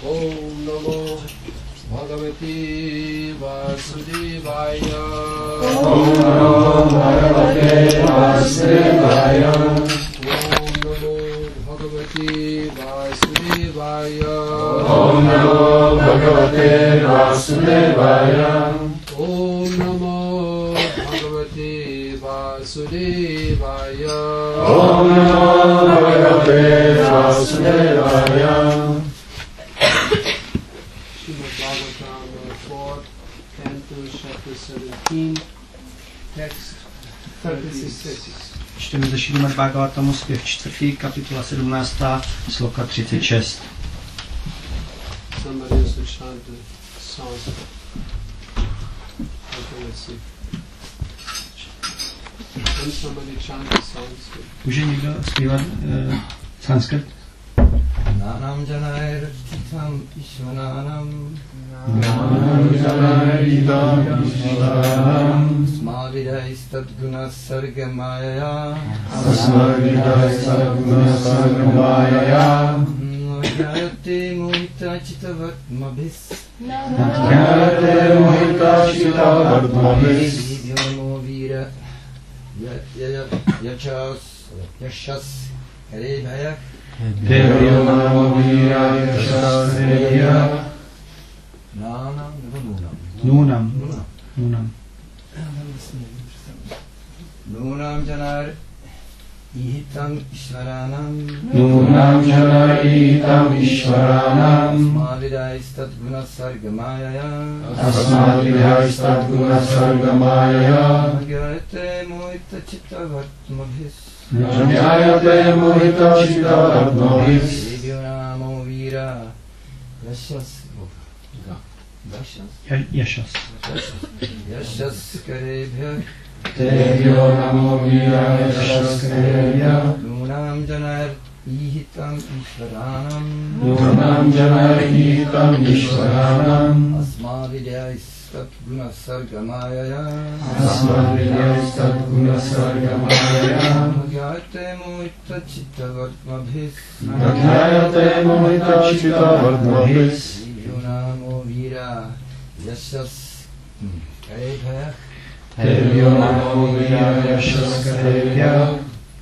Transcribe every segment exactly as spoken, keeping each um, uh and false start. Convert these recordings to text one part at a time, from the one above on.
Om Namo Bhagavate Vasudevaya. Om Namo Bhagavate Vasudevaya. Om Namo Bhagavate Vasudevaya. Om Namo Bhagavate Vasudevaya. Om Namo Bhagavate Vasudevaya. Om Namo Bhagavate Vasudevaya. Srimad Bhagavatam, fourth canto, chapter seventeen, text thirty-six. Čteme ze Šrímad Bhagavatamu zpěv čtvrtý, kapitola sedmnáctá, sloka třicet šest. Somebody has to chant the Sanskrit. Okay, let's see. Can somebody chant the Sanskrit? Může někdo zpívat uh, sanskrt? Nanam janair tam ishvananam Nanam janaridam ishvaranam smavidais tadguna sargamaya Asmavidai sadguna sargamaya Jayate mohita chitavatmabhis Jnate mohita chitavatmabhis Divyomo vira yachas yashas karebhayak Devyo namo vira yashasreya Nanam nebo Nunam. Nunam Nunam. Nunam janar ihitam ishvaranam Nunam janaritam ishvaranam Asmavidais tadguna sargamaya Asmavidais tadguna sargamaya Jayate mohita chitavatmabhis Jnayate mohita chitavatmabhis Divyo namo vira yashas Yashas Yashas. Yashas karebhyak Devyo namo vira yashasreya Nunam janar ihitam ishvaranam Nunam janaritam ishvaranam Asmavidais tadguna sargamaya Asmavidais tadguna sargamaya Jayate mohita chitavatmabhis Jnayate mohita chitavatmabhis Divyo namo vira yashas karebhyak Devyo namo vira yashasreya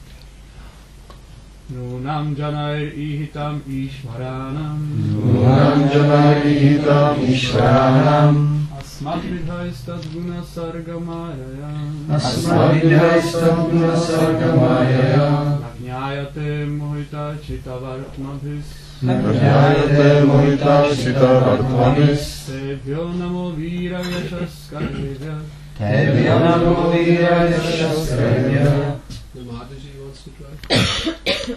Nunam janair ihitam ishvaranam Nunam janaritam ishvaranam Asmadvidhais tadguna sargamaya Asmavidais tadguna sargamaya Ajnayate mohita chitavartmabhis Jnayate mohita chitavatmabhis Tebhyo namo vira yashas karebhyak Devyo namo vira yashasreya The Mataji wants to try.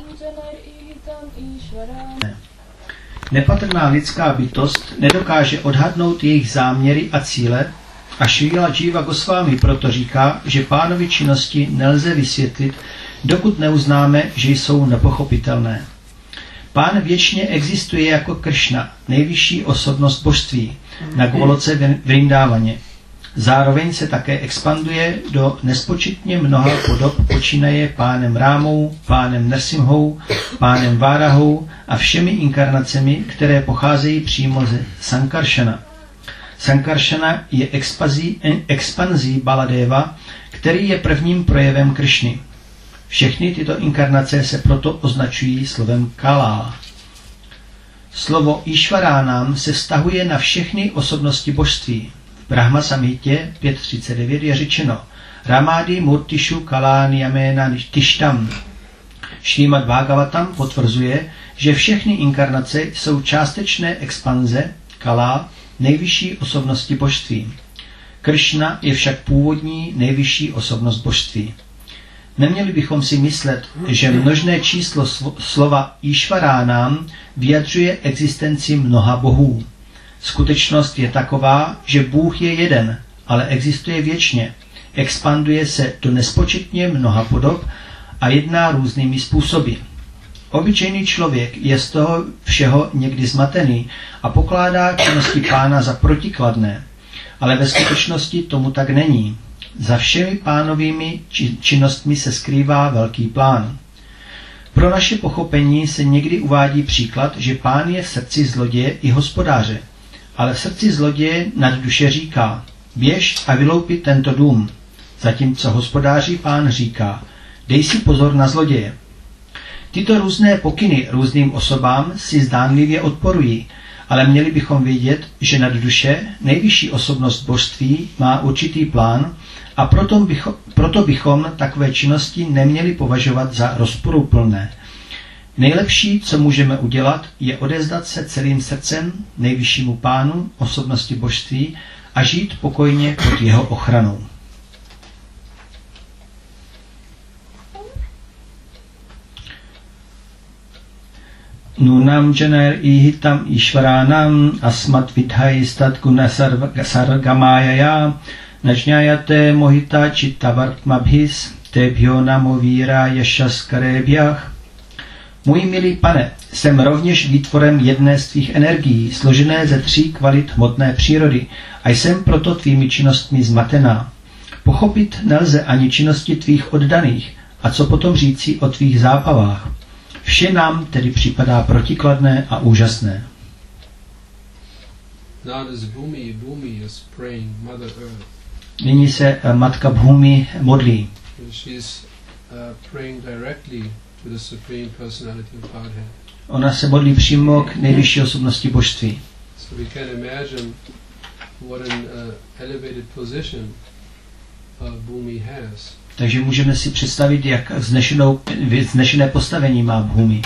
Nepatrná lidská bytost nedokáže odhadnout jejich záměry a cíle a Šrila Jiva Gosvámi proto říká, že pánovi činnosti nelze vysvětlit, dokud neuznáme, že jsou nepochopitelné. Pán věčně existuje jako Kršna, nejvyšší osobnost božství, na Goloce Vrindávaně. Zároveň se také expanduje do nespočetně mnoha podob, počínaje pánem Rámou, pánem Nrsimhou, pánem Várahou a všemi inkarnacemi, které pocházejí přímo ze Sankaršana. Sankaršana je expanzí, expanzí Baladeva, který je prvním projevem Kršny. Všechny tyto inkarnace se proto označují slovem Kala. Slovo Išvaránám se vztahuje na všechny osobnosti božství. V Brahma Samhitě pět třicet devět je řečeno Ramádi Murtishu Kaláni Yaména Tishtam. Šrímad Bhagavatam potvrzuje, že všechny inkarnace jsou částečné expanze Kala, nejvyšší osobnosti božství. Kršna je však původní nejvyšší osobnost božství. Neměli bychom si myslet, že množné číslo slova Išvaránám vyjadřuje existenci mnoha bohů. Skutečnost je taková, že Bůh je jeden, ale existuje věčně, expanduje se do nespočetně mnoha podob a jedná různými způsoby. Obyčejný člověk je z toho všeho někdy zmatený a pokládá činnosti pána za protikladné, ale ve skutečnosti tomu tak není. Za všemi pánovými činnostmi se skrývá velký plán. Pro naše pochopení se někdy uvádí příklad, že pán je v srdci zloděje i hospodáře, ale v srdci zloděje nad duše říká, běž a vyloupi tento dům, zatímco hospodáři pán říká, dej si pozor na zloděje. Tyto různé pokyny různým osobám si zdánlivě odporují, ale měli bychom vědět, že nad duše, nejvyšší osobnost božství, má určitý plán a proto bychom, proto bychom takové činnosti neměli považovat za rozporuplné. Nejlepší, co můžeme udělat, je odevzdat se celým srdcem nejvyššímu pánu, osobnosti božství a žít pokojně pod jeho ochranou. Nunam janar ihitam ishvaranam asmat vidhaistat guna sargamaya najñayate mohita chittavartmabhis tebhyo namo víra yashaskarebhyah. Můj milý pane, jsem rovněž výtvorem jedné z tvých energií, složené ze tří kvalit hmotné přírody a jsem proto tvými činnostmi zmatená. Pochopit nelze ani činnosti tvých oddaných, a co potom říci o tvých zábavách. Vše nám tedy připadá protikladné a úžasné. Nyní se matka Bhumi modlí. Ona se modlí přímo k nejvyšší osobnosti božství. Takže můžeme si představit, jak vznešenou, vznešené postavení má Bhumi.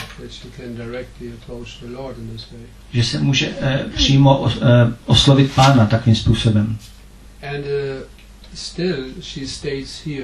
Že se může eh, přímo os, eh, oslovit pána takovým způsobem. And, uh, still she states here,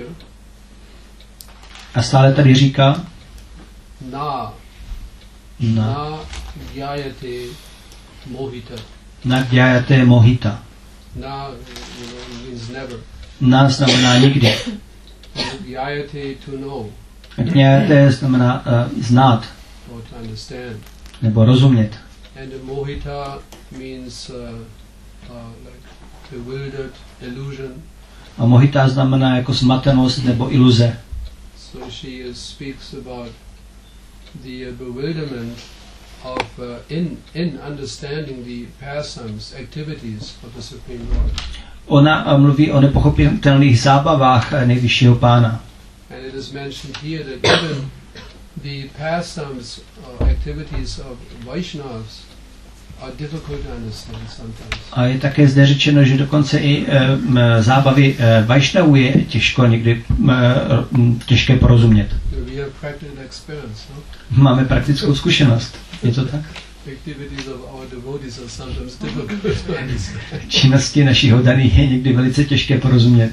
a stále tady říká, na, na, na gyayate mohita. Na gyayate mohita. Na, you know, means never. Na znamená nikdy. Gyayate to know. Gyayate znamená uh, znát. Or to understand. Nebo rozumět. And the mohita means uh, uh, like bewildered, illusion. A mohita znamená jako zmatenost nebo iluze. So she speaks about the bewilderment of uh, in in understanding the pastimes, activities of the Supreme Lord. Ona mluví o nepochopitelných zábavách nejvyššího pána. And it is mentioned here that even the pastimes or activities of Vaishnavas are difficult to understand sometimes. A je také zde řečeno, že dokonce i e, zábavy e, Vaishnavů je těžko někdy e, těžké porozumět. We have practical experience, no? Máme praktickou zkušenost. Je to tak? Activities of our devotees are sometimes difficult to understand. Činnosti našich oddaných je někdy velice těžké porozumět.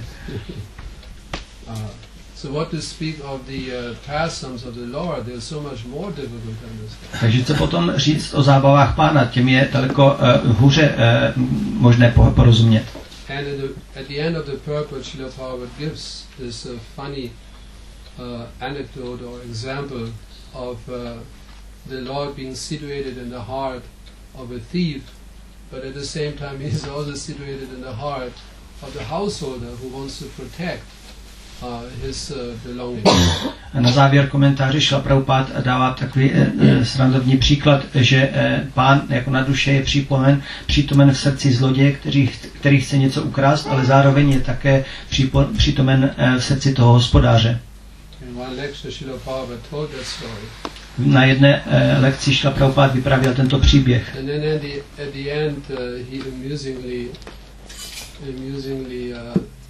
Uh, so what to speak of the uh, pastimes of the Lord, they're so much more difficult to understand. Takže co potom říct o zábavách pána, těm je daleko uh, hůře uh, možné porozumět. And at the, at the end of the purport, Srila Prabhupada gives this uh, funny uh, anecdote or example of uh, the Lord being situated in the heart of a thief, but at the same time he is also situated in the heart of the householder who wants to protect uh, his uh, belongings. A na závěr komentáře Šrila Prabhupád dává takový eh, eh, srandovní příklad, že eh, pán jako na duše je přítomen, přítomen v srdci zloděje, který, který chce něco ukrást, ale zároveň je také přípo, přítomen eh, v srdci toho hospodáře. In one lecture, Srila Prabhupada told that story. Na jedné eh, lekci Šrila Prabhupád vyprávěl tento příběh. And then at the, at the end, uh, he amusingly, amusingly uh,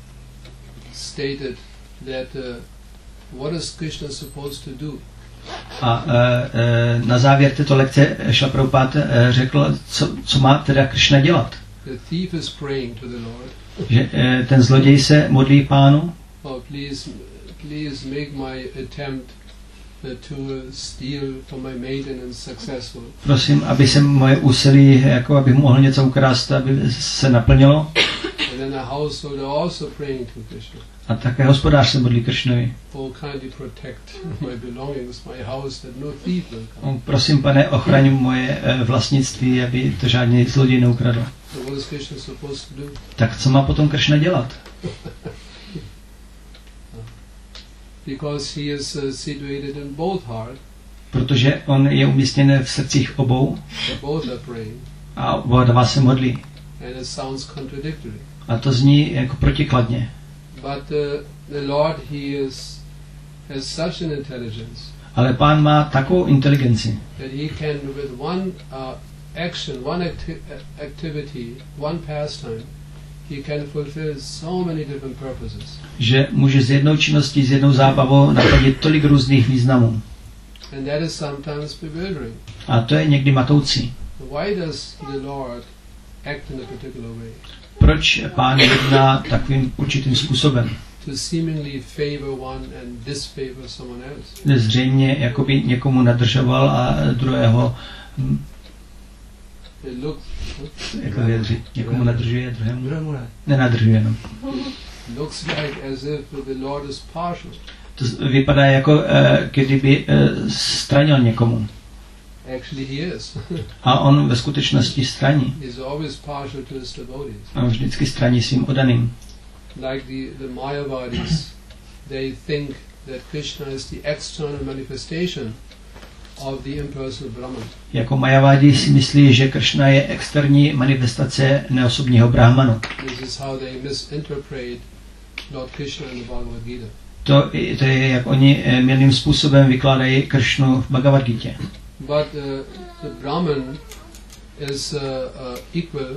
stated that uh, what is Krishna supposed to do? A e, e, na závěr této lekce Šrila Prabhupád e, řekl, co, co má teda Krishna dělat. The thief is praying to the Lord. Že e, ten zloděj se modlí pánu. Oh, please, please make my attempt to steal for my maintenance successful. Prosím, aby se moje úsilí, jako abych mohl něco ukrást, aby se naplnilo. And then the householder also praying to Krishna. A také hospodář se modlí Kršnovi. Oh, kindly protect my belongings, my house, that no thief will come. Prosím, pane, ochraň moje vlastnictví, aby to žádný zloděj neukradl. So what is Krishna supposed to do? Tak co má potom Kršna dělat? Because he is uh, situated in both heart. protože on je umístěn v srdcích obou They both are praying. a oba dva se modlí. And it sounds contradictory. A to zní jako protikladně. But uh, the Lord, He is, has such an intelligence Ale Pán má takovou inteligenci, that He can, with one uh, action, one acti- activity, one pastime, He can fulfill so many different purposes. že může z jednou činností, z jednou zábavou naplnit tolik různých významů. And that is sometimes bewildering. A to je někdy matoucí. Why does the Lord act in a particular way? Proč Pán jedná takovým určitým způsobem? To seemingly favor one and disfavor someone else. Zřejmě jakoby někomu nadržoval a druhého hm, It looks, jak to vyjadřit, někomu nadržuje, druhému Druhému ne. nenadržuje. No. looks like as if the Lord is partial. To z- vypadá jako eh, kdyby eh, stranil někomu. Actually, He is. A on ve skutečnosti straní. He's always partial to His devotees. On vždycky straní svým odaným. Like the, the Mayavadis, they think that Krishna is the external manifestation of the impersonal Brahman. Jako Majavádi si myslí, že Kršna je externí manifestace neosobního brahmanu. This is how they misinterpret Lord Krishna in the Bhagavad Gita. To, to je, jak oni eh, mylným způsobem vykládají Kršnu v Bhagavad Gita. But uh, the Brahman is uh, uh, equal,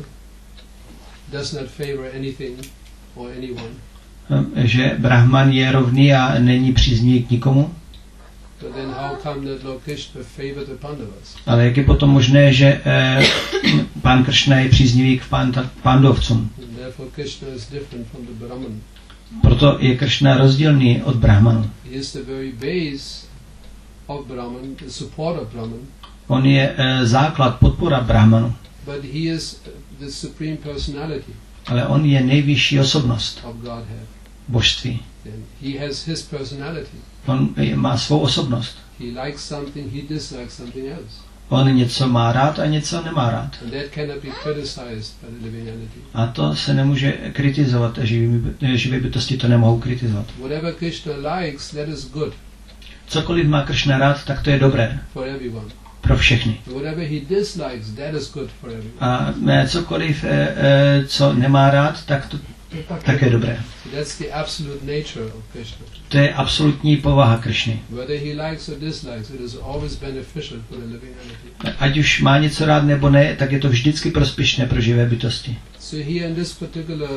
does not favor anything or anyone. Eh, Že Brahman je rovný a není příznivý k nikomu. But then how come that Lord Krishna favored the Pandavas? Ale jak je potom možné, že eh, pán Kršna je příznivý k pán, pándovcům? And therefore Krishna is different from the Brahman. Proto je Kršna rozdílný od Brahmanu. He is the very base of Brahman, the support of Brahman, On je eh, základ, podpora Brahmanu. but he is the supreme personality Ale on je nejvyšší osobnost of Godhead. božství. And he has his personality. On je- má svou osobnost. He likes something, he dislikes something else. On něco má rád a něco nemá rád. And that cannot be criticized by the living entity. A to se nemůže kritizovat. Živé by- živé bytosti to nemohou kritizovat. Whatever Krishna likes, that is good Cokoliv má Kršna rád, tak to je dobré for everyone. pro všechny. Whatever he dislikes, that is good for everyone. A eh, cokoliv, eh, eh, co nemá rád, tak to také je dobré. So that's the absolute nature of Krishna. To je absolutní povaha Kršny. Whether he likes or dislikes, it is always beneficial for the living entity. Ať už má něco rád nebo ne, tak je to vždycky prospěšné pro živé bytosti. So here in this particular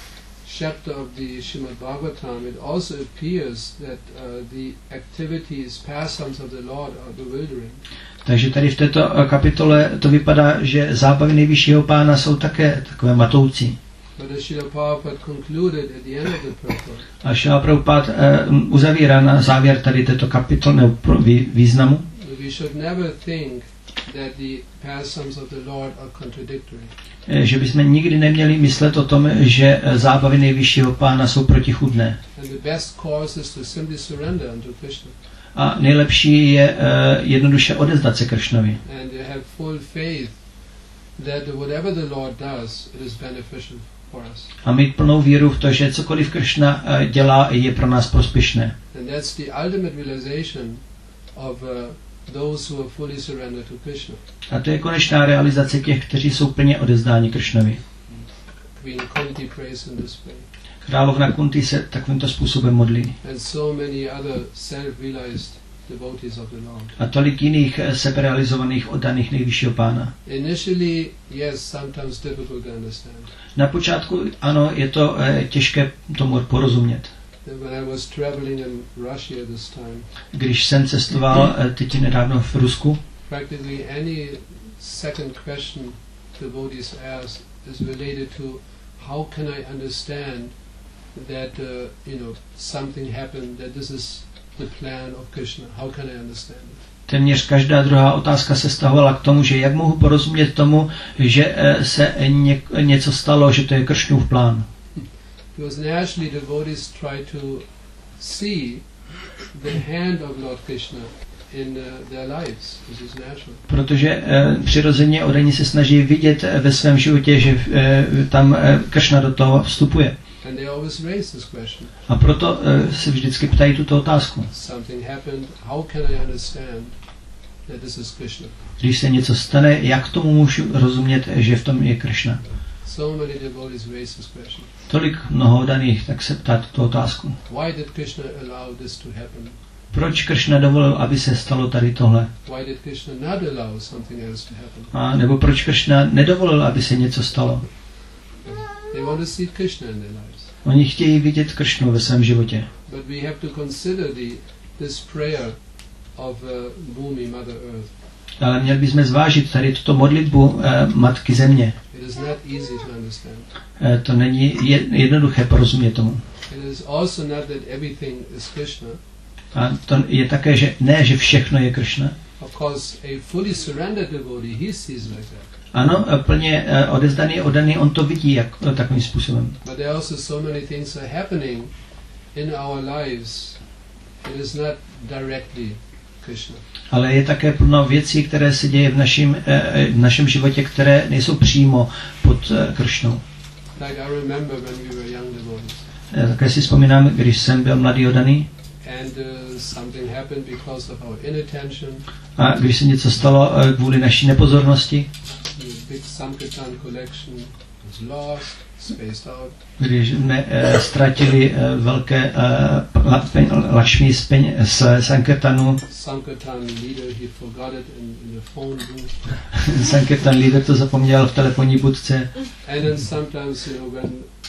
chapter of the Srimad Bhagavatam, it also appears that uh, the activities, pastimes of the Lord are bewildering. Takže tady v této eh, kapitole to vypadá, že zábavy nejvyššího pána jsou také takové matoucí. But as Srila Prabhupada concluded at the end of the purport, A Šrila Prabhupád eh, uzavírá na závěr tady této kapitoly nebo pro vý- významu, we should never think that the pastimes of the Lord are contradictory. eh, že bychom nikdy neměli myslet o tom, že eh, zábavy nejvyššího pána jsou protichůdné. And the best course is to simply surrender unto Krishna A nejlepší je eh, jednoduše odezdat se Kršnovi. and to have full faith that whatever the Lord does, it is beneficial for us. A mít plnou víru v to, že cokoliv Kršna eh, dělá, je pro nás prospěšné. And that's the ultimate realization of uh, those who are fully surrendered to Krishna. A to je konečná realizace těch, kteří jsou plně odezdáni Kršnovi. Queen Kunti prays in this way. Královna Kunti se takovýmto způsobem modlí. And so many other self-realized devotees of the Lord. A tolik jiných eh, seberealizovaných oddaných nejvyššího pána. Initially, yes, sometimes difficult to understand. Na počátku, ano, je to eh, těžké tomu porozumět. When I was traveling in Russia this time, Když jsem cestoval eh, teď nedávno v Rusku, practically any second question devotees ask is related to how can I understand that uh, you know something happened, that this is the plan of Krishna. How can I understand it? téměř každá druhá otázka se stahovala k tomu, že jak mohu porozumět tomu, že eh, se ně, něco stalo, že to je Kršnův plán. Because naturally devotees try to see the hand of Lord Krishna in uh, their lives. This is natural. Protože eh, přirozeně oddaní se snaží vidět eh, ve svém životě, že eh, tam eh, Kršna do toho vstupuje. And they always raise this question. A proto eh, se vždycky ptají tuto otázku. Something happened, how can I understand that this is Krishna? Když se něco stane, jak tomu můžu rozumět, že v tom je Krishna? So many devotees raise this question. Tolik mnoho daných, tak se ptát tu otázku. Why did Krishna allow this to happen? Proč Krishna dovolil, aby se stalo tady tohle? Why did Krishna not allow something else to happen? A nebo proč Krishna nedovolil, aby se něco stalo? They want to see Krishna in their lives. Oni chtějí vidět Krishnu ve svém životě. But we have to consider the, this prayer of uh, Bhumi, Mother Earth. Ale měli bychom zvážit tady tuto modlitbu eh, Matky Země. It is not easy to understand. Eh, to není jednoduché porozumět tomu. It is also not that everything is Krishna. A to je také, že ne, že všechno je Krishna. Of course, a fully surrendered devotee, he sees like that. Ano, plně eh, odezdaný, oddaný, on to vidí jak, eh, takovým způsobem. But there are also so many things are happening in our lives. It is not directly Krishna. Ale je také plno věcí, které se děje v našem, eh, v našem životě, které nejsou přímo pod eh, Krishnou. Like I remember when we were young devotees. Eh, také si vzpomínám, když jsem byl mladý oddaný. And uh, something happened because of our inattention. A když se něco stalo eh, kvůli naší nepozornosti, The big Sankirtan collection was lost, spaced out. když jsme eh, ztratili eh, velké eh, lakšmi z, peň, z Sankirtanu, Sankirtan leader, he forgot it in, in the phone booth. Sankirtan lídr to zapomněl v telefonní budce. And then sometimes, you know, when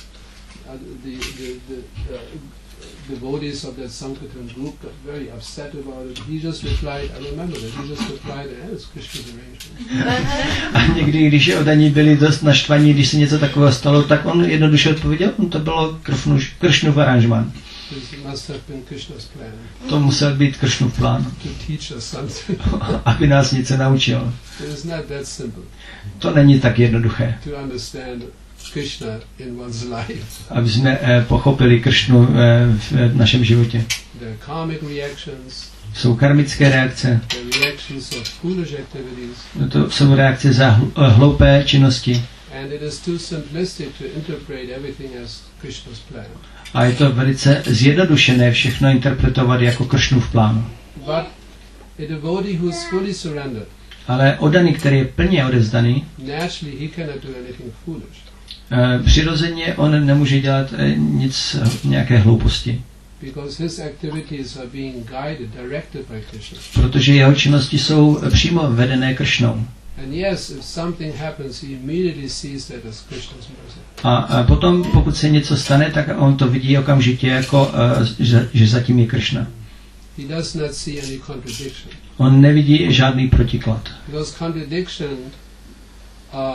uh, the, the, the uh, devotees of that Sankirtan group got very upset about it, he just replied, I remember that, he just replied, eh, it's Krishna's arrangement. A někdy, když je odaní byli dost naštvaní, když se něco takového stalo, tak on jednoduše odpověděl, no to bylo Kršnův aranžmán. This must have been Krishna's plan To musel být Kršnův plán, to teach us something. aby nás něco naučil. It is not that simple To není tak jednoduché, to understand Krishna in one's life. aby jsme eh, pochopili Kršnu eh, v našem životě. There are karmic reactions, Jsou karmické reakce, there are reactions of foolish activities, to jsou reakce za hl- eh, hloupé činnosti. and it is too simplistic to interpret everything as Krishna's plan. A je to velice zjednodušené všechno interpretovat jako Kršnův plán. But a devotee who is fully surrendered, Ale oddaný, který je plně odevzdaný, naturally he cannot do anything foolish, eh, přirozeně on nemůže dělat eh, nic, eh, nějaké hlouposti. because his activities are being guided, directed by Krishna. Protože jeho činnosti jsou přímo vedené Kršnou. And yes, if something happens, he immediately sees that as Krishna's mercy. A, a potom, pokud se něco stane, tak on to vidí okamžitě jako, uh, že, že zatím je Kršna. He does not see any contradiction. On nevidí žádný protiklad. Because contradiction uh,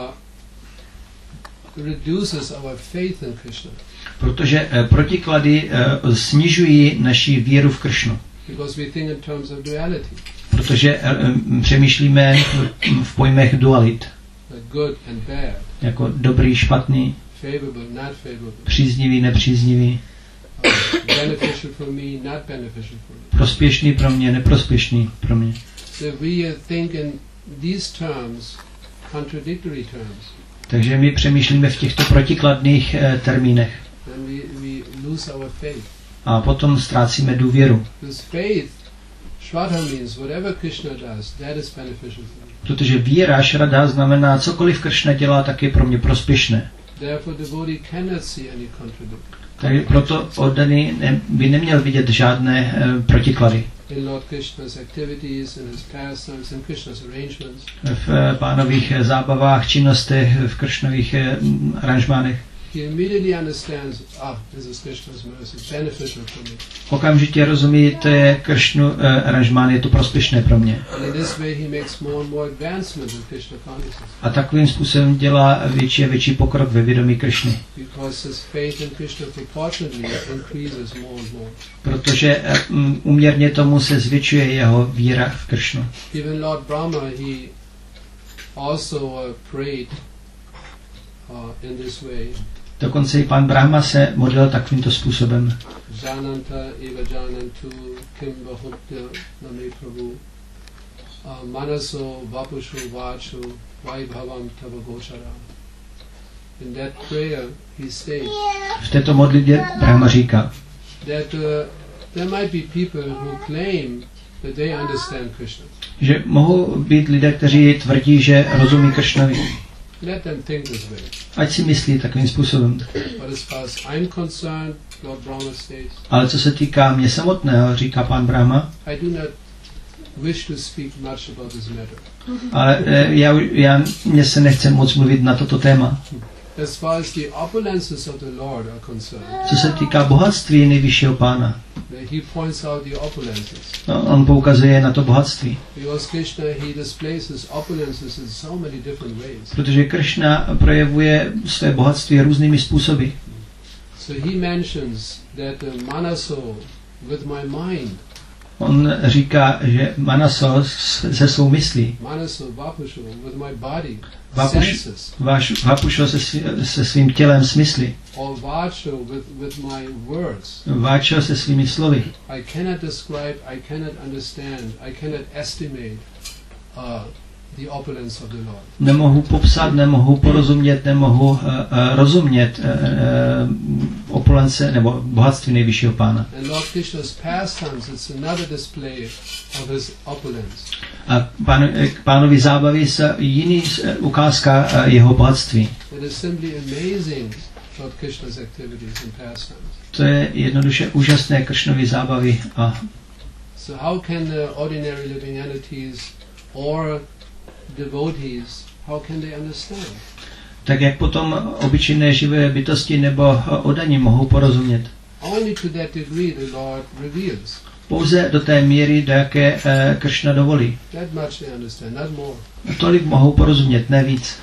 reduces our faith in Krishna. Protože uh, protiklady uh, snižují naši víru v Kršnu. Because we think in terms of duality, Protože uh, přemýšlíme v pojmech dualit. like good and bad, Jako dobrý, špatný, favorable, not favorable, příznivý, nepříznivý, uh, beneficial for me, not beneficial for me. prospěšný pro mě, neprospěšný pro mě. So we uh, think in these terms, contradictory terms, Takže my přemýšlíme v těchto protikladných uh, termínech. then we, we lose our faith. A potom ztrácíme důvěru. This faith, Shraddha means whatever Krishna does, that is beneficial for me. Protože víra, šrada, znamená, cokoliv Kršna dělá, tak je pro mě prospěšné. Therefore, devotee cannot see any contradiction. Takže proto oddaný ne, by neměl vidět žádné e, protiklady In Lord Krishna's activities, in his pastimes, in Krishna's arrangements. v e, pánových e, zábavách, činnostech, v Kršnových e, aranžmánech. He immediately understands, ah, this is Krishna's mercy, it's beneficial for me. Okamžitě rozumí, to je Kršnu e, aranžmán, je to prospěšné pro mě. And in this way he makes more and more advancement in Krishna consciousness. A takovým způsobem dělá větší a větší pokrok ve vědomí Kršny. Because his faith in Krishna proportionately increases more and more. Protože e, m, uměrně tomu se zvětšuje jeho víra v Kršnu. Even Lord Brahma, he also uh, prayed uh, in this way. Dokonce i pan Brahma se modlil takovýmto způsobem. Jananta eva janantu kim bahutya name prabhu uh, manaso vapushu vachu vaibhavam tava gochara. In that prayer he states V této modlitbě Brahma říká, that uh, there might be people who claim that they understand Krishna. Že mohou být lidé, kteří tvrdí, že rozumí Kršnovi. Let them think this way. Ať si myslí takovým způsobem. But as far as I'm concerned, Lord Brahma states, Ale co se týká mě samotného, říká pán Brahma, I do not wish to speak much about this matter. ale eh, já, já mě se nechce moc mluvit na toto téma. As far as the opulences of the Lord are concerned, Co se týká bohatství nejvyššího pána, he points out the opulences. no, on poukazuje na to bohatství. Because Krishna, he displays his opulences in so many different ways. Protože Kršna projevuje své bohatství různými způsoby. So he mentions that the Manaso with my mind, On říká, že Manaso se svou myslí, Manaso Vapusho with my body, Vapuš, senses, váš Vapušo se, svý- se svým tělem smysly, or Vacho with, with my words. Váčo se svými slovy. I cannot describe, I cannot understand, I cannot estimate uh, the opulence of the Lord. Nemohu popsat, nemohu porozumět, nemohu uh, uh, rozumět uh, uh, opulence nebo bohatství nejvyššího pána. And Lord Krishna's pastimes, it's another display of his opulence. A pán, k pánovi zábavy se jiný uh, ukázka uh, jeho bohatství. It is simply amazing, Lord Krishna's activities and pastimes. To je jednoduše úžasné Kršnovy zábavy. A So how can the ordinary living entities or devotees, how can they understand? tak jak potom obyčejné živé bytosti nebo uh, odaní mohou porozumět? Only to that degree the Lord reveals. Pouze do té míry, do jaké uh, Kršna dovolí. That much they understand, not more. Tolik mohou porozumět, ne víc.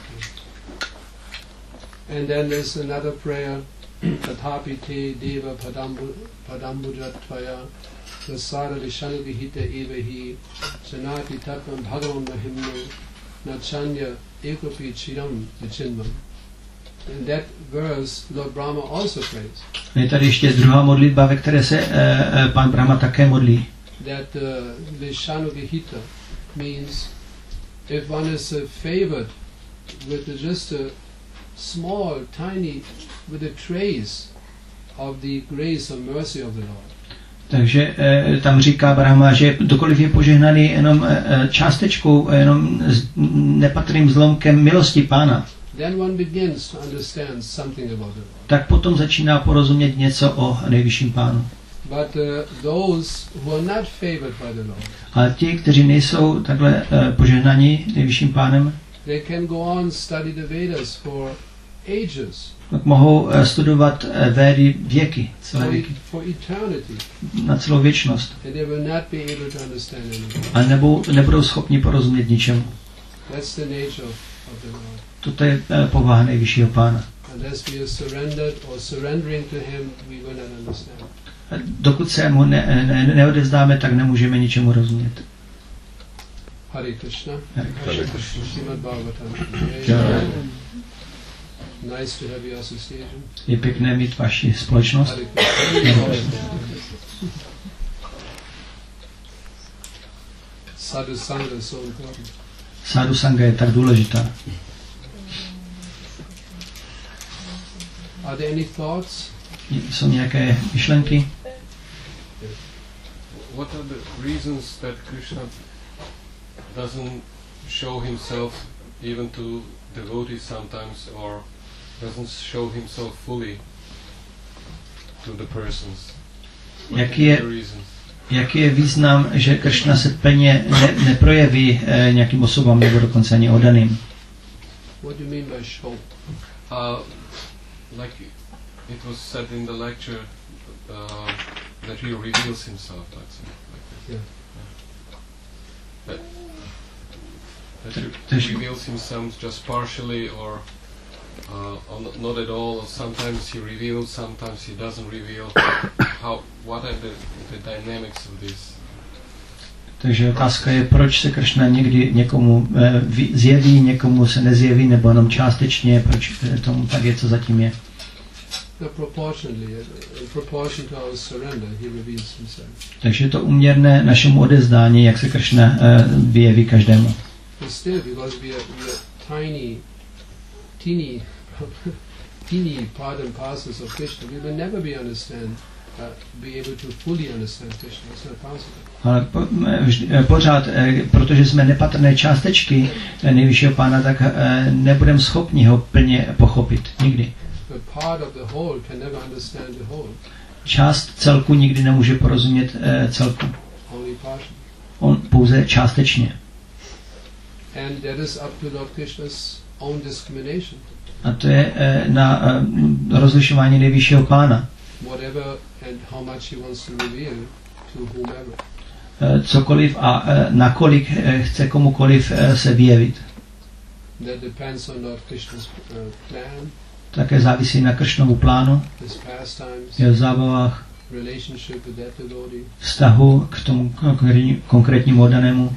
And then there's another prayer, Tathapite Deva Padambu Padambujatvaya Prasada Vishanu Vihita Evahi Chanati Tatvam Bhagavan Mahimno Nachanya Ekopi Chiram Vichinvam. In that verse, Lord Brahma also prays Je tady ještě druhá modlitba, ve které se uh, uh, pán Brahma také modlí. that uh, Vishanu Vihita means if one is uh, favored with just a small, tiny, with a trace of the grace or mercy of the Lord. Takže eh, tam říká Brahma, že dokoliv je požehnaný jenom eh, částečkou, jenom s nepatrným zlomkem milosti pána, Then one begins to understand something about the Lord. tak potom začíná porozumět něco o nejvyšším pánu. But uh, those who are not favored by the Lord, Ale ti, kteří nejsou takhle eh, požehnaní nejvyšším pánem, they can go on study the Vedas for ages, tak mohou eh, studovat eh, Védy věky, celé for, věky, for eternity, na celou věčnost. and they will not be able to understand anything. A nebudou, nebudou schopni porozumět ničemu. That's the nature of, of the Lord. Toto je eh, povaha nejvyššího pána. Unless we are surrendered or surrendering to Him, we will not understand. Dokud se mu ne, ne, neodevzdáme, tak nemůžeme ničemu rozumět. Hare Krishna. Hare Hare Krishna. Srimad Bhagavatam. Jai. Nice to have your association. Je pěkné mít vaši společnost. Hare Krishna. Sadhu Sangha is so important. Sádu sanga je tak důležitá. Are there any thoughts? Jsou nějaké myšlenky? What are the reasons that Krishna doesn't show himself even to devotees sometimes, or doesn't show himself fully to the persons? What Jaký je, are the reasons? jaký je význam, že Kršna se plně ne, neprojeví eh, nějakým osobám nebo dokonce ani odaným? What do you mean by show? Uh, like it was said in the lecture, uh, that he reveals himself, like, like this. Yeah. That, that he There's- reveals himself just partially, or uh, or not, not at all. Or sometimes he reveals, sometimes he doesn't reveal. How? What are the, the dynamics of this? Takže otázka je, proč se Kršna někdy někomu eh, vy- zjeví, někomu se nezjeví, nebo jenom částečně, proč eh, tomu tak je, co zatím je. No, proportionally, in proportion to our surrender, He reveals Himself. Takže je to uměrné našemu odezdání, jak se Kršna eh, vyjeví každému. But still, because we are, we are tiny, teeny, teeny part and parcels of Krishna, we will never be understand uh, be able to fully understand Krishna. It's not possible. Ale po, vždy, pořád, eh, protože jsme nepatrné částečky eh, nejvyššího pána, tak eh, nebudeme schopni ho plně pochopit. Nikdy. But part of the whole can never understand the whole. Část celku nikdy nemůže porozumět eh, celku. Only partial. On pouze částečně. And that is up to Lord Krishna's own discrimination. A to je eh, na eh, rozlišování nejvyššího pána. Whatever and how much he wants to reveal to whomever. Eh, cokoliv a eh, nakolik eh, chce komukoliv eh, se vyjevit. That depends on Lord Krishna's uh, plan, Také závisí na Kršnovu plánu, his pastimes, jeho zábavách, relationship with that devotee. vztahu k tomu konkrétní- konkrétnímu oddanému.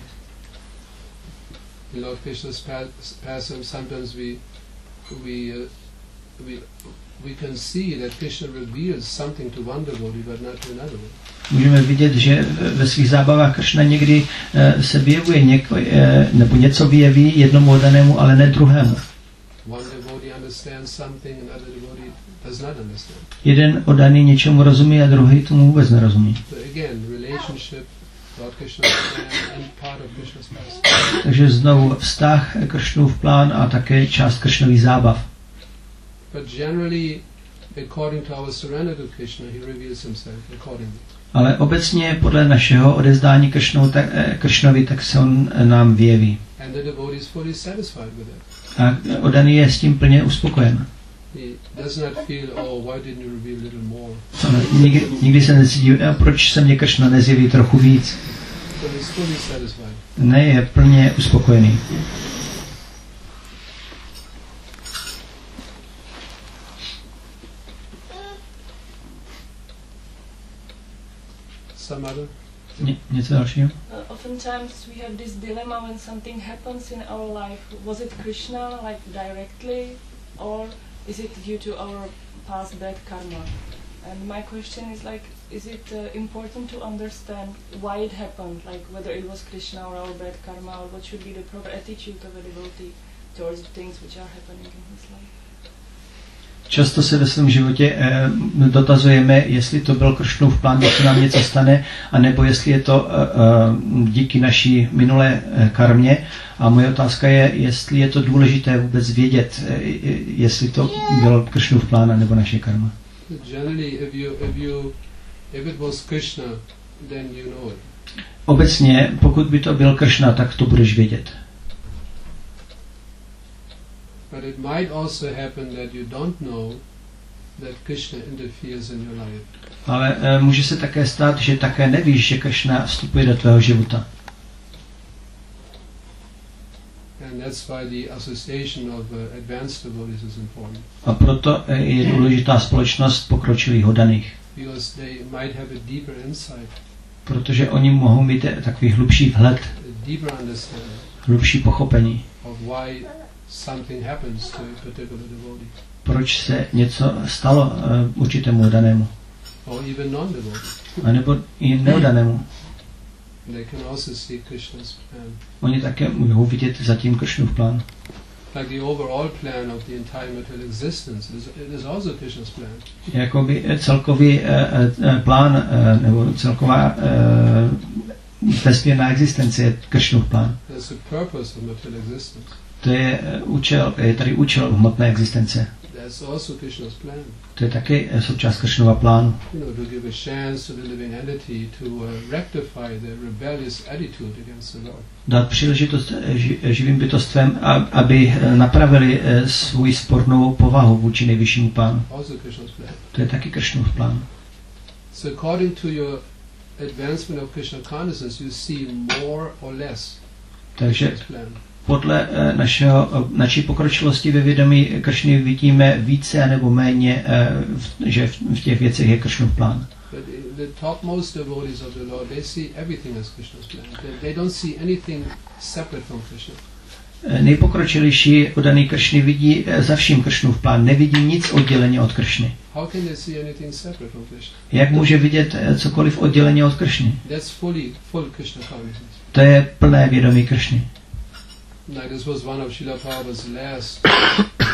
In Lord Krishna's pas- pastimes, sometimes we we uh, we we can see that Krishna reveals something to one devotee, but not to another one. Můžeme vidět, že ve svých zábavách Kršna někdy eh, se vyjevuje něko, eh, nebo něco vyjeví jednomu oddanému, ale ne druhému. One devotee understands something, another devotee does not understand. Jeden oddaný něčemu rozumí a druhý tomu vůbec nerozumí. So again, relationship, Lord Krishna's plan, and part of Krishna's pastime. Takže znovu vztah Kršnův plán a také část Kršnových zábav. But generally, according to our surrender to Krishna, he reveals himself accordingly. Ale obecně podle našeho odezdání Kršnou, tak, eh, Kršnovi, tak se on eh, nám vyjeví. And the devotee is fully satisfied with it. A oddaný je s tím plně uspokojen. He does not feel, oh, why didn't you reveal a little more? Ale nikdy, nikdy se necítí, "Eh, proč se mě Kršna nezjeví trochu víc." So he's fully satisfied. Ne, je plně uspokojený. Some other? Ně, něco dalšího? Uh, oftentimes we have this dilemma when something happens in our life. Was it Krishna, like directly, or is it due to our past bad karma? And my question is like, is it uh, important to understand why it happened, like whether it was Krishna or our bad karma, or what should be the proper attitude of a devotee towards the things which are happening in his life? Často se ve svém životě eh, dotazujeme, jestli to byl Kršnův plán, že se nám něco stane, anebo jestli je to eh, eh, díky naší minulé eh, karmě. A moje otázka je, jestli je to důležité vůbec vědět, eh, jestli to byl Kršnův plán, nebo naše karma. Generally, if you, if you, if it was Krishna, then you know it. Obecně, pokud by to byl Kršna, tak to budeš vědět. But it might also happen that you don't know that Krishna interferes in your life. Ale e, může se také stát, že také nevíš, že Kršna vstupuje do tvého života. And that's why the association of uh, advanced devotees is important. A proto e, je důležitá společnost pokročilých oddaných. Because they might have a deeper insight, Protože oni mohou mít takový hlubší vhled, a deeper understanding hlubší pochopení, of why something happens to a particular devotee, proč se něco stalo uh, určitému oddanému, or even non-devotee. anebo i neoddanému. They can also see Krishna's plan. Oni také mohou vidět zatím Kršnův plán. Like the overall plan of the entire material existence, is, it is also Krishna's plan. Jakoby celkový uh, uh, plán, uh, nebo celková uh, vesmírná existence je Kršnův plán. That's the purpose of material existence. To je uh, účel, je tady účel hmotné existence. That's also Krishna's plan. To je taky uh, součást Kršnova plánu. You know, to give a chance to the living entity to uh, rectify their rebellious attitude against the Lord. Dát příležitost ži, živým bytostvem, aby napravili uh, svou spornou povahu vůči nejvyššímu pánu. Also Krishna's plan. To je taky Kršnův plán. So according to your advancement of Krishna consciousness, you see more or less Takže Krishna's plan. podle uh, našeho, naší pokročilosti ve vědomí Kršny vidíme více nebo méně, uh, v, že v, v těch věcech je Kršnův plán. But the topmost devotees of the Lord, they see everything as Krishna's plan. They, they don't see anything separate from Krishna. Nejpokročilejší oddaný Kršny vidí uh, za vším Kršnův plán, nevidí nic odděleně od Kršny. How can they see anything separate from Krishna? Jak může vidět uh, cokoliv odděleně od Kršny? That's fully, full Krishna consciousness. To je plné vědomí Kršny. Like this was one of Srila Prabhupada's last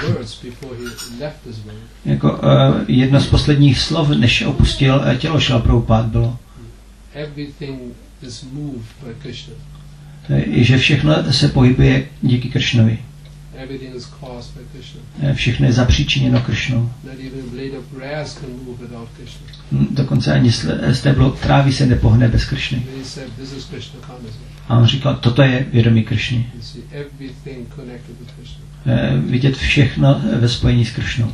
words before he left this world. Jako uh, jedno z posledních slov, než opustil uh, tělo Šrila Prabhupád, bylo, Everything is moved by Krishna. uh, že všechno se pohybuje díky Kršnovi. Everything is caused by Krishna. Uh, všechno je zapříčiněno Kršnou. Not even a blade of grass can move without Krishna. Hm, Dokonce ani sl- stéblo trávy se nepohne bez Kršny. Then he said, this is Krishna consciousness. A on říkal, toto je vědomí Kršny. You see everything connected with Krishna. Uh, vidět všechno ve spojení s Kršnou.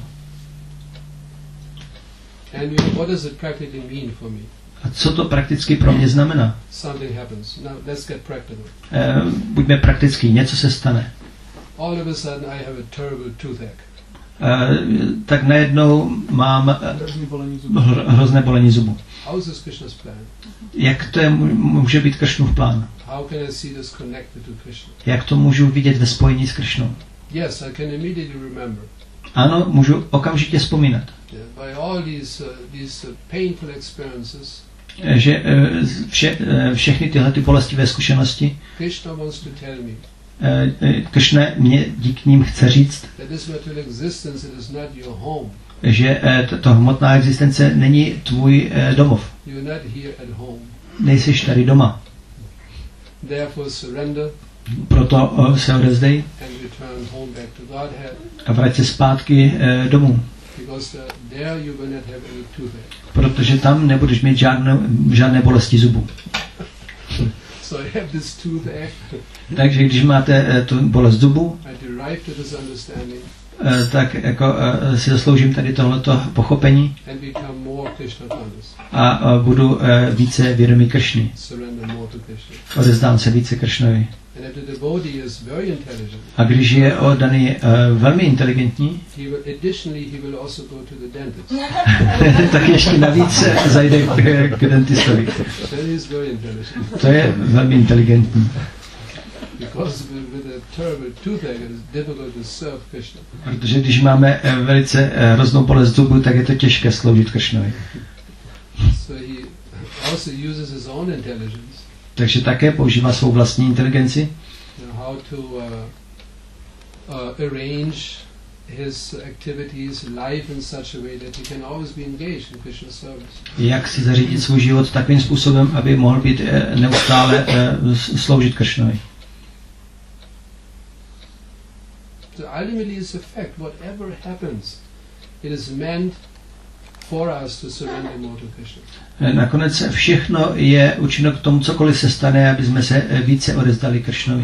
And you know, what does it practically mean for me? A co to prakticky pro mě znamená? Something happens. Now let's get practical. Uh, buďme praktický, něco se stane. All of a sudden I have a terrible toothache. Uh, tak najednou mám uh, hr- hrozné bolení zubu. How is this Krishna's plan? Jak to je, může být Kršnův plán? How can I see this connected to Krishna? Jak to můžu vidět ve spojení s Kršnou? Yes, I can immediately remember. Ano, můžu okamžitě vzpomínat, Yeah, by all these uh, these uh, painful experiences, že uh, vše, uh, všechny tyhle ty bolestivé zkušenosti Krishna wants to tell me uh, Kršna mě díky ním chce říct, that this material existence, it is not your home. že uh, to, to hmotná existence není tvůj uh, domov. You're not here at home. Nejsiš tady doma. Therefore surrender Proto uh, se odezdej and return home back to Godhead, a vrať se zpátky uh, domů. because uh, there you will not have any toothache. Protože tam nebudeš mít žádné, žádné bolesti zubu. So I have this toothache. Takže když máte uh, tu bolest zubu, I derive to this understanding uh, tak jako uh, si zasloužím tady tohleto pochopení and become more Krishna conscious. a uh, budu uh, více vědomý Kršny. Surrender more to Krishna. Odezdám se více Kršnovi. And if the devotee is very intelligent, A když je oddaný uh, velmi inteligentní, he will additionally he will also go to the dentist. tak ještě navíc zajde k, k dentistovi. Then he is very intelligent. To je velmi inteligentní. Because with, with a terrible toothache, it is difficult to serve Krishna. Protože když máme uh, velice uh, hroznou bolest zubu, tak je to těžké sloužit Kršnovi. So he also uses his own intelligence, Takže také používá svou vlastní inteligenci, you know, how to uh, uh, arrange his activities, life in such a way that he can always be engaged in Krishna's service. jak si zařídit svůj život takovým způsobem, aby mohl být uh, neustále uh, sloužit Kršnovi. So ultimately it's a fact, whatever happens, it is meant for us to surrender more to Krishna. Nakonec všechno je učeno k tomu, cokoliv se stane, aby jsme se více odezdali Kršnovi.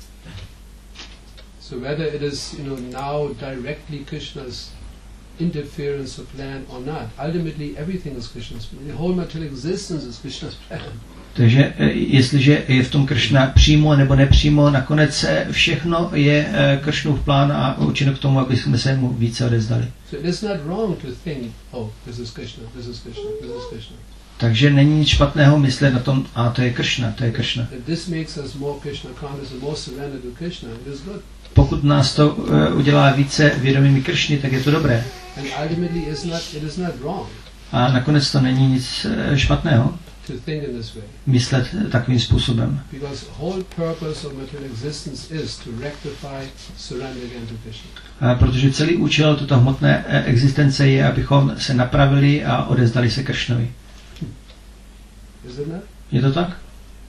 So whether it is, you know, now directly Krishna's interference or plan or not, ultimately everything is Krishna's plan. The whole material existence is Krishna's plan. Takže jestliže je v tom Kršna přímo nebo nepřímo, nakonec všechno je Kršnův plán a učeno k tomu, aby jsme se mu více odezdali. So it is not wrong to think, oh, this is Krishna, this is Krishna, this is Krishna. Takže není nic špatného myslet na tom, a to je Kršna, to je Kršna. If this makes us more Krishna conscious and more surrendered to Krishna, it is good. Pokud nás to uh, udělá více vědomými Kršny, tak je to dobré. And ultimately it's not, it is not wrong A nakonec to není nic uh, špatného to think in this way. myslet takovým způsobem. Because whole purpose of material existence is to rectify surrender again to Krishna. A protože celý účel této hmotné existence je, abychom se napravili a odezdali se Kršnovi. Is it not? Je to tak?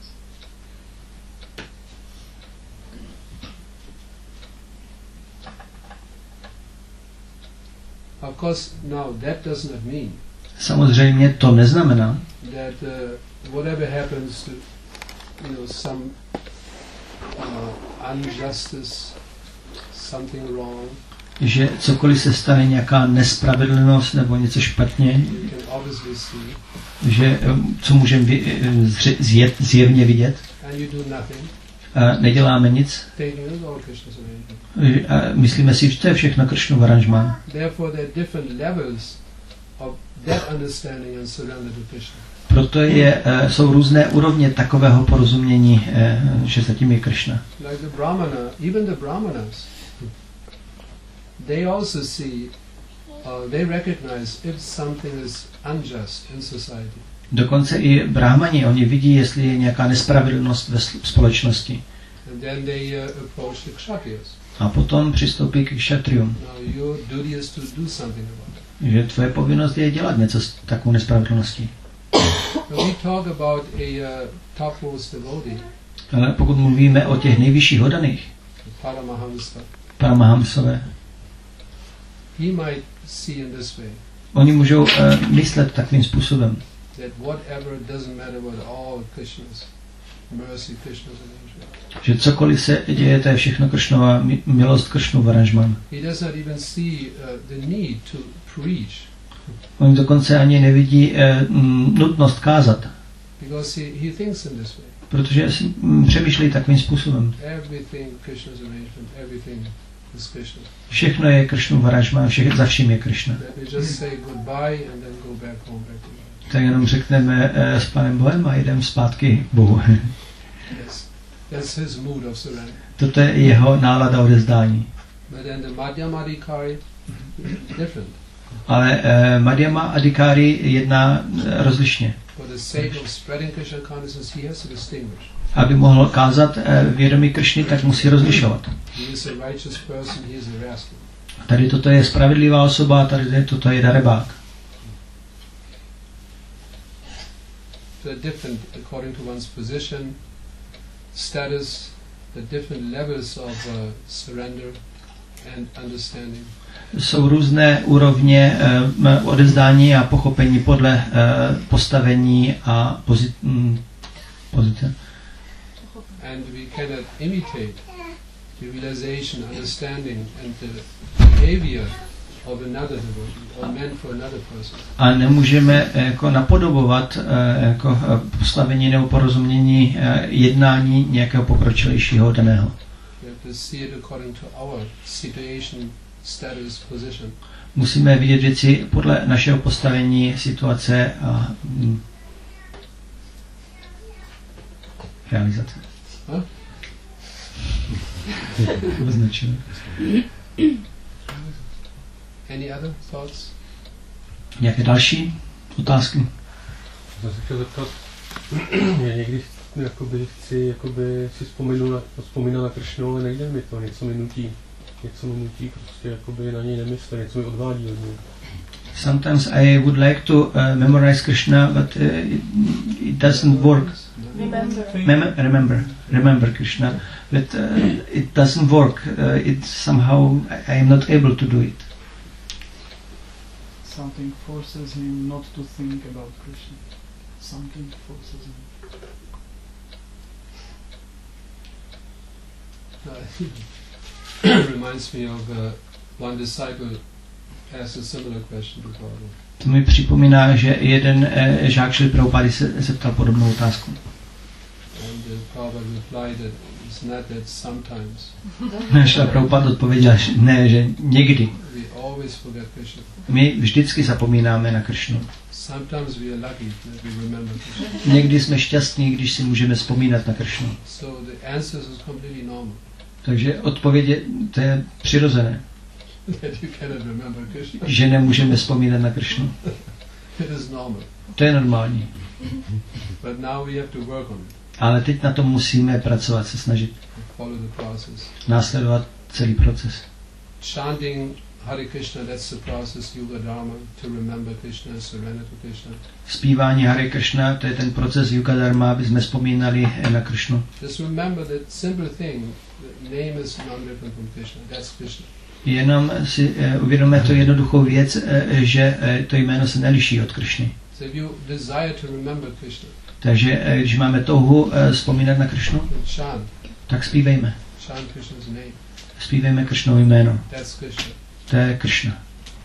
Of course, now that does not mean Samozřejmě to neznamená, that uh, whatever happens to, you know, some uh, injustice, something wrong, že cokoliv se stane, nějaká nespravedlnost nebo něco špatně, you can obviously see, že um, co můžeme zjevně vidět, and you do nothing, a neděláme nic thinking it's all Krishna's arrangement. a myslíme si, že to je všechno Kršnův aranžmán. Therefore, there are different levels of that understanding and surrender to Krishna. Proto je, jsou různé úrovně takového porozumění, že zatím je Kršna. Like the Brahmana, even the Brahmanas, they also see, uh, they recognize if something is unjust in society. Dokonce i brahmani, oni vidí, jestli je nějaká nespravedlnost ve společnosti. And then they uh, approach the Kshatriyas. A potom přistoupí k kšatrium. Now your duty is to do something about it. Že tvoje povinnost je dělat něco s takovou nespravedlností. When we talk about a uh, topmost devotee, Ale pokud mluvíme o těch nejvyšších hodaných, Paramahamsa, Paramahamsové, he might see in this way oni můžou uh, myslet takovým způsobem, that whatever doesn't matter what all Krishnas, mercy Krishna's arrangement. že cokoliv se děje, to je všechno Kršnova mi- milost, Kršnův aranžmán. He does not even see uh, the need to preach Oni dokonce ani nevidí uh, m, nutnost kázat, because he, he thinks in this way. protože si m, přemýšlí takovým způsobem. Everything Krishna's arrangement, everything is Krishna. Všechno je Kršnův aranžmán, vše, za vším je Kršna. That we just say goodbye and then go back home, back to God. Tak jenom řekneme uh, s Panem Bohem a jdeme zpátky k Bohu. Yes. That's his mood of surrender. Toto je jeho nálada odevzdání. But then the Madhyamadikari is different. Ale uh, Madhyama Adhikari jedná uh, rozlišně. For the sake of spreading Krishna consciousness, he has to distinguish. Aby mohl kázat uh, vědomí Kršny, tak musí rozlišovat. He is a righteous person, he is a rascal. Tady toto je spravedlivá osoba, tady toto je darebák. They're different according to one's position, status, the different levels of uh, surrender and understanding. Jsou různé úrovně uh, odevzdání a pochopení podle uh, postavení a pozit, mm, pozice. And we cannot imitate the realization, understanding and the behavior of another devotee or meant for another person. A nemůžeme uh, jako napodobovat uh, jako uh, postavení nebo porozumění uh, jednání nějakého pokročilejšího daného. We have to see it according to our situation, status, position. Musíme vidět věci podle našeho postavení, situace a mm, realizace. Huh? Označeno. Any other thoughts? Nějaké další otázky? Já se chtěl zeptat, já někdy jakoby chci, jakoby si vzpomínat na, vzpomínat na Kršnu, ale nejde mi to, něco mi nutí, něco mi nutí, prostě jakoby na něj nemyslet, něco mi odvádí od něj. Sometimes I would like to uh, memorize Krishna, but uh, it, it doesn't work. Remember. Mem- remember, remember Krishna, but uh, it doesn't work. Uh, it somehow I, I am not able to do it. Something forces him not to think about Krishna. Something forces him. Reminds me of uh, one disciple asked a similar question to Prabhupada. To mi připomíná, že jeden uh, žák Šrily Prabhupády se zeptal podobnou otázku. And uh, Prabhupada replied that it's not that sometimes. Šrila Prabhupáda odpověděl, že ne, že někdy. We always forget Krishna. My vždycky zapomínáme na Kršnu. Sometimes we are lucky that we remember Krishna. Někdy jsme šťastní, když si můžeme vzpomínat na Kršnu. So the answer is completely normal. Takže odpověď je, to je přirozené, That you cannot remember Krishna. že nemůžeme vzpomínat na Kršnu. It is normal. To je normální. But now we have to work on it. Ale teď na tom musíme pracovat, se snažit Follow the process. následovat celý proces. Chanting Hare Krishna, that's the process, Yuga Dharma, to remember Krishna, surrender to Krishna. Zpívání Hare Krishna, to je ten proces Yuga Dharma, aby jsme vzpomínali na Kršnu. Just remember that simple thing, the name is non-different from Krishna, that's Krishna. Jenom si uh, uvědomíme tu jednoduchou věc, uh, že uh, to jméno se neliší od Kršny. So if you desire to remember Krishna, Takže uh, když máme touhu uh, vzpomínat na Kršnu, then chant, tak zpívejme. chant Krishna's name, Zpívejme Kršnovo jméno. that's Krishna. To je Kršna.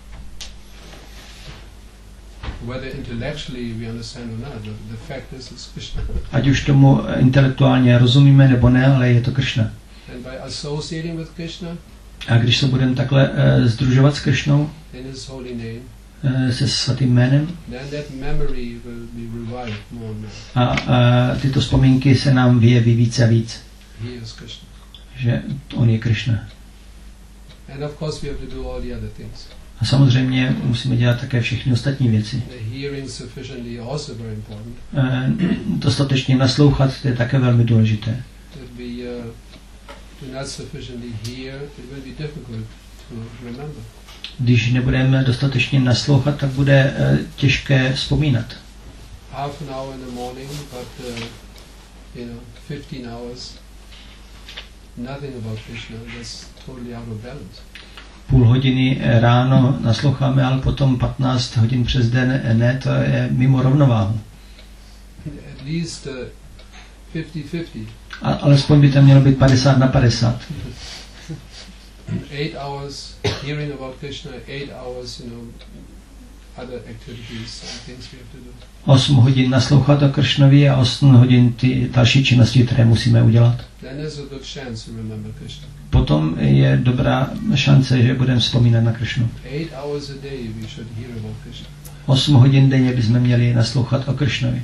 Whether intellectually we understand or not, the, the fact is it's Krishna. Ať už tomu intelektuálně rozumíme nebo ne, ale je to Kršna. And by associating with Krishna, A když se budeme takhle uh, združovat s Kršnou, in His holy name, uh, se svatým jménem, then that memory will be revived more and more. a uh, tyto vzpomínky se nám vyjeví víc a víc, He is Krishna. že on je Kršna. And of course we have to do all the other things. A samozřejmě musíme dělat také všechny ostatní věci. The hearing sufficiently is also very important. Uh, dostatečně naslouchat, to je také velmi důležité. That we uh, do not sufficiently hear, it will be difficult to remember. Když nebudeme dostatečně naslouchat, tak bude uh, těžké vzpomínat. Half an hour in the morning, but uh, you know, fifteen hours, nothing about Krishna. That's totally out of balance. Půl hodiny ráno nasloucháme, ale potom patnáct hodin přes den ne, to je mimo rovnováhu. At least uh, fifty fifty. A, alespoň by to mělo být padesát na padesát. Eight hours hearing about Krishna, eight hours, you know, other activities and things we have to do. osm hodin naslouchat o Kršnovi a osm hodin ty další činnosti, které musíme udělat. Then there's a good chance to remember Krishna. Potom je dobrá šance, že budeme vzpomínat na Kršnu. Eight hours a day we should hear about Krishna. osm hodin denně bychom měli naslouchat o Kršnovi.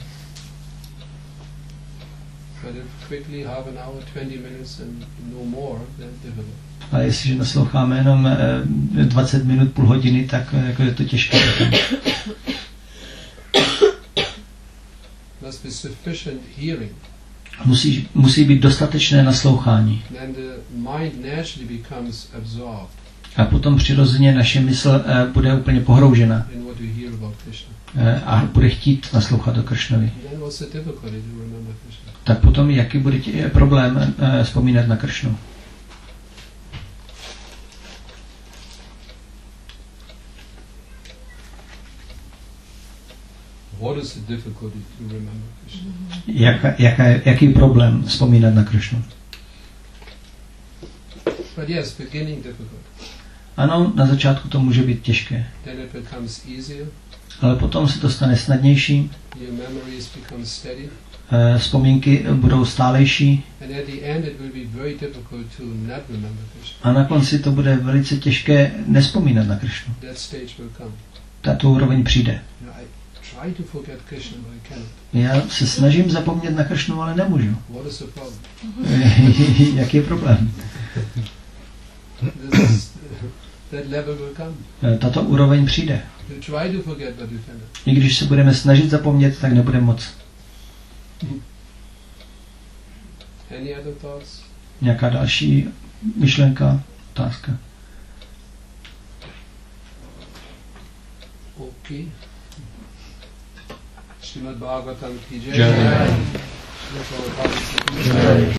But if quickly half an hour, twenty minutes and no more, then difficult. A jestliže nasloucháme jenom dvacet minut, půl hodiny, tak jako je to těžké. Must be sufficient hearing. Musí, musí být dostatečné naslouchání. Then the mind naturally becomes absorbed A potom přirozeně naše mysl bude úplně pohroužena in what we hear about Krishna. a bude chtít naslouchat o Kršnovi. Then what's the difficulty to remember Krishna? Tak potom jaký bude tě, problém vzpomínat na Kršnu? What is the difficulty to remember Krishna? Jak, jaká, jaký problém vzpomínat na Kršnu? But yes, beginning difficult. Ano, na začátku to může být těžké, Then it becomes easier. ale potom se to stane snadnější, Your memories become steady. vzpomínky budou stálejší And at the end it will be very difficult to not remember Krishna. a na konci to bude velice těžké nespomínat na Kršnu. That stage will come. Tato úroveň přijde. You know, I try to forget Krishna, but I cannot. Já se snažím zapomnět na Kršnu, ale nemůžu. What is the problem? Jaký je problém? This is, that level will come. Tato úroveň přijde. You try to forget, but you cannot. I když se budeme snažit zapomnět, tak nebude moc. Any other thoughts? Nějaká další myšlenka, otázka? Okay. Srimad Bhagavatam ki jai. Jai. Srimad Bhagavatam ki jai.